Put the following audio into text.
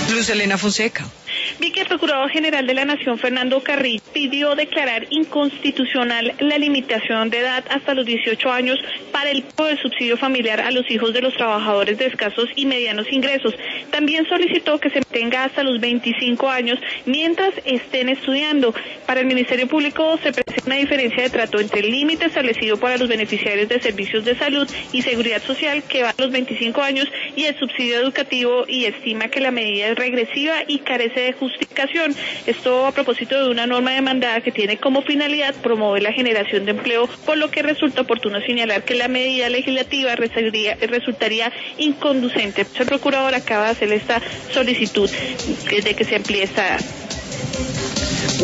Luz Elena Fonseca. Vi que el Procurador General de la Nación, Fernando Carrillo, pidió declarar inconstitucional la limitación de edad hasta los 18 años para el pago del subsidio familiar a los hijos de los trabajadores de escasos y medianos ingresos. También solicitó que se mantenga hasta los 25 años mientras estén estudiando. Para el Ministerio Público se presenta una diferencia de trato entre el límite establecido para los beneficiarios de servicios de salud y seguridad social, que va a los 25 años, y el subsidio educativo, y estima que la medida es regresiva y carece de justificación. Esto a propósito de una norma demandada que tiene como finalidad promover la generación de empleo, por lo que resulta oportuno señalar que la medida legislativa resultaría inconducente. El procurador acaba de hacer esta solicitud de que se amplíe esta edad.